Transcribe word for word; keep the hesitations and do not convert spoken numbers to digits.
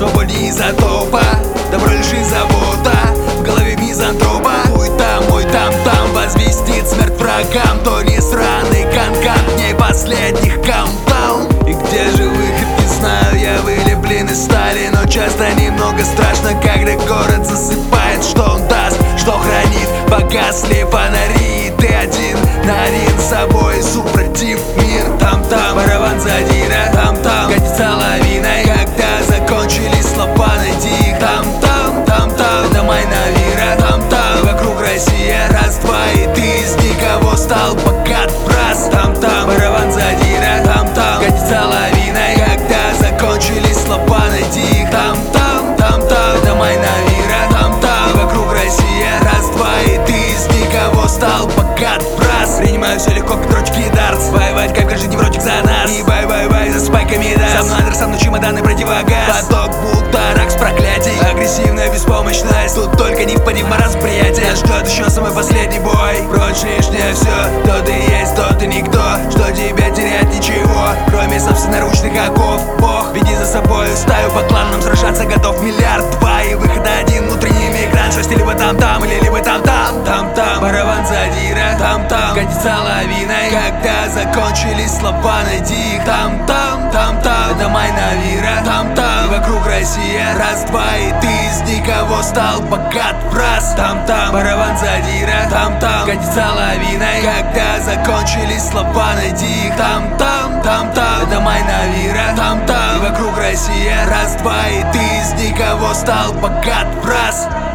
свободе изотопа. Добро лишь и забота в голове мизантропа. Хуй там, мой там-там возвестит смерть врагам. То не сраный канкан, дней последних каунтдаун. И где же выход, не знаю, я вылеплен из стали. Но часто немного страшно, когда город засыпает. Что он даст, что хранит, погасли фонари. И ты один на один с собой, супротив мир. Там-там, барабан задира, там-там катится лавиной. Когда закончились слова, найди их. Там-там, там-там, это майна вира. Там-там, вокруг Россия, раз-два, и ты из никого стал богат в раз. Там-там, барабан задира, там-там катится лавиной. Когда закончились слова, найди их. Там-там, там-там, это майна вира. Там-там, вокруг Россия, раз-два, и ты из никого стал богат в раз. Принимаю все легко, как дрочки и дартс. Воевать, как каждый невротик за нас. И бай-бай-бай за спайками даст. Со мной адрес, со мной чемоданы, противогаз. Поток будто рак с проклятий. Агрессивная беспомощность. Тут только не впади в маразм, приятель. Нас ждет еще самый последний бой. Прочь лишнее все. Кто ты есть, кто ты никто. Что тебе терять ничего, кроме собственноручных оков. Бог, веди за собой стаю по кланам. Сражаться готов миллиард два. И выход один, внутренний мигрант. Шести либо там-там, или либо там-там. Там-там, барабан задира. Там-там, катится лавиной. Когда закончились слова, найди их. Там-там, там-там, это майна вира. Там-там, вокруг Россия, раз-два, и ты из никого стал богат в раз. Там-там, барабан задира. Там-там, катится лавиной. Когда закончились слова, найди их. Там-там, там-там, это майна вира. Там-там, вокруг Россия, раз-два, и ты из никого стал богат в раз.